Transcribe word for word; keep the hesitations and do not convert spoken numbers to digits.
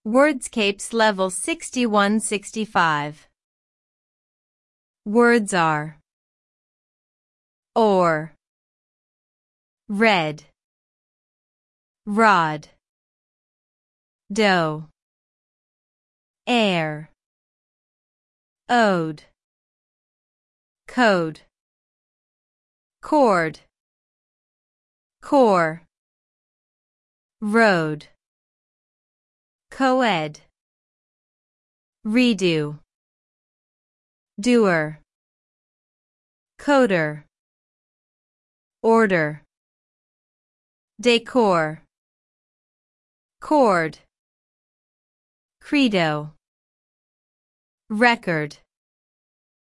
Wordscapes level sixty-one sixty-five. Words are or, red, rod, dough, air, ode, code, cord, core, road, coed, redo, doer, coder, order, decor, chord, credo, record.